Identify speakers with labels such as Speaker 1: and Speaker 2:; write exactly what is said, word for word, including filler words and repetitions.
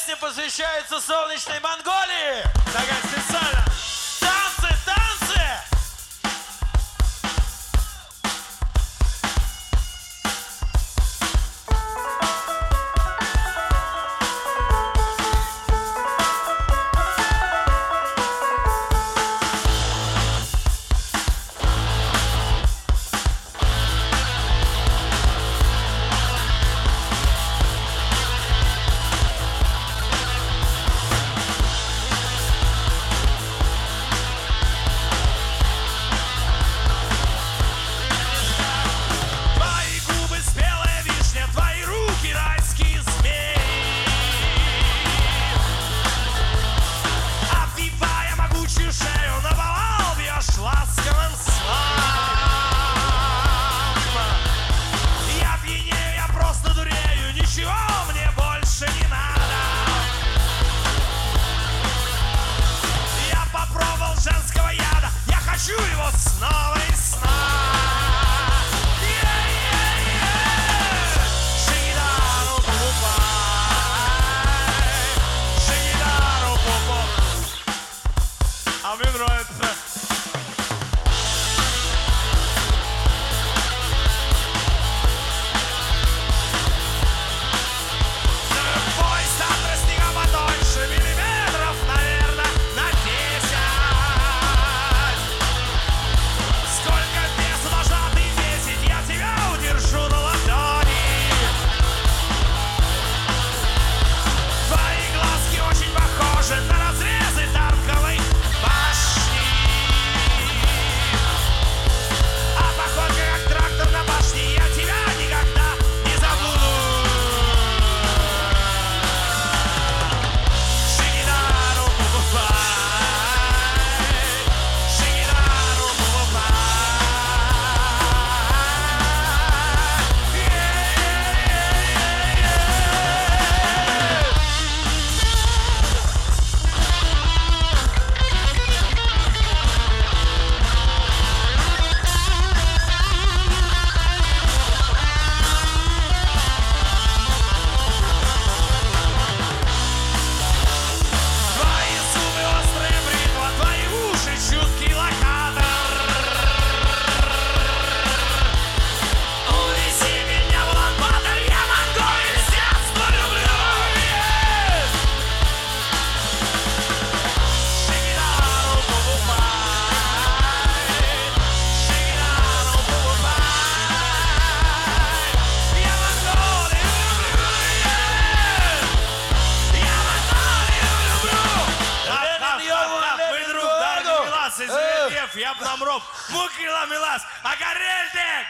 Speaker 1: песня посвящается солнечной Монголии.
Speaker 2: Такая специально.
Speaker 1: Танцы, танцы!
Speaker 3: Хочу его снова и снова. Шигидару покупай, Шигидару покупай.
Speaker 2: А мне нравится.
Speaker 3: Поезд от снега потоньше миллиметров, наверное, на десять. На разрезы танковой башни. А походка как трактор на башне, я тебя никогда не забуду. Шигидару покупай, Шигидару покупай. Я б нам роб, мукила милас, а горельте!